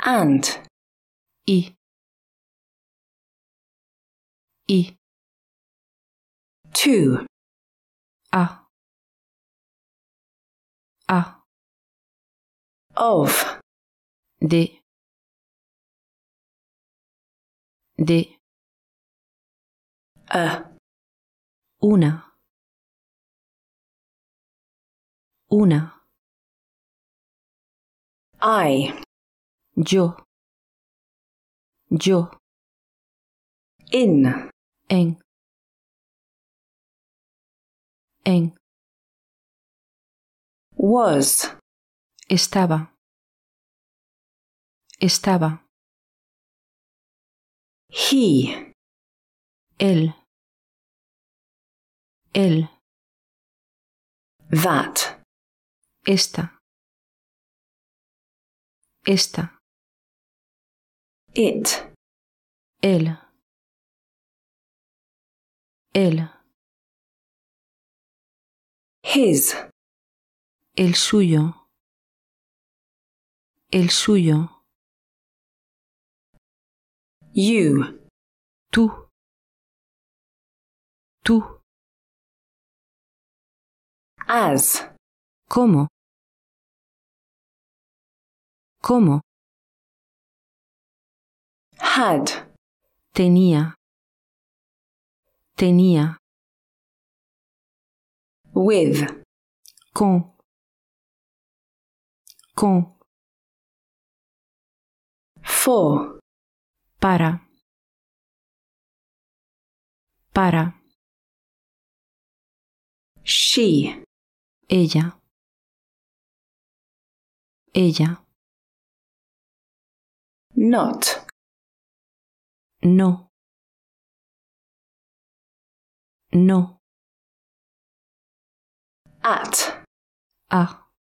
And. Y. To. A. Of. De. A. Una. I. Yo. In. En. Was. Estaba. He. Él. That. Esta. It. Él. His. El suyo. You. Tú. As. ¿Cómo? Had. Tenía. With. Con. For. Para. She. Ella. Not. No. At. A.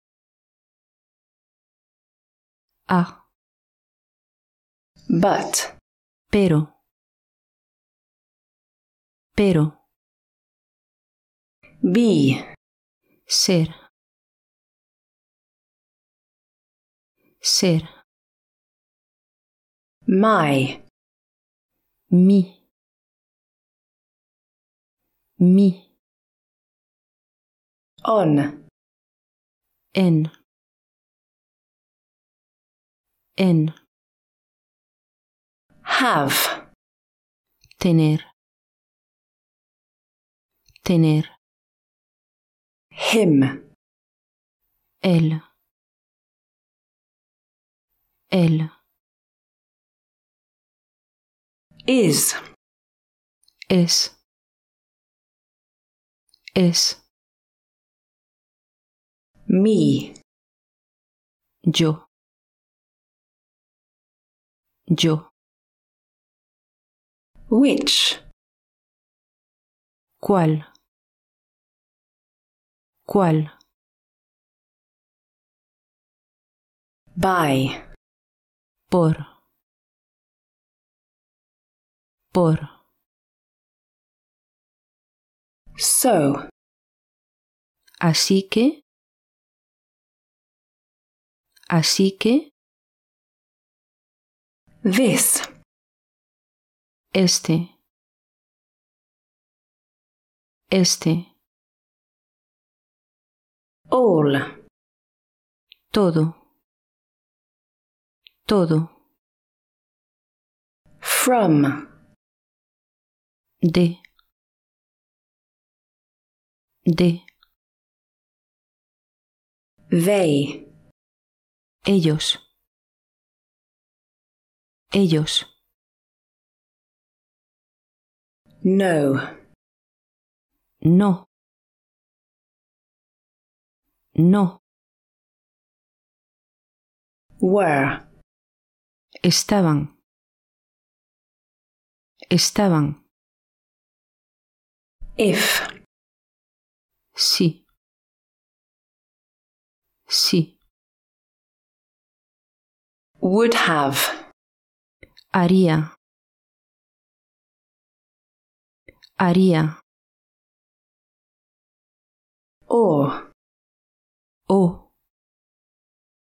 But. Pero. Be. Ser. My. Mi. On. En. Have. Tener. Him. Él. Is. Es. Me. Yo. Which. ¿Cuál? By. Por. So. Así que. This. Este. All. Todo. From. De. They. Ellos. No. No. Were. Estaban. If. Sí. Would have. Haría. Or. O.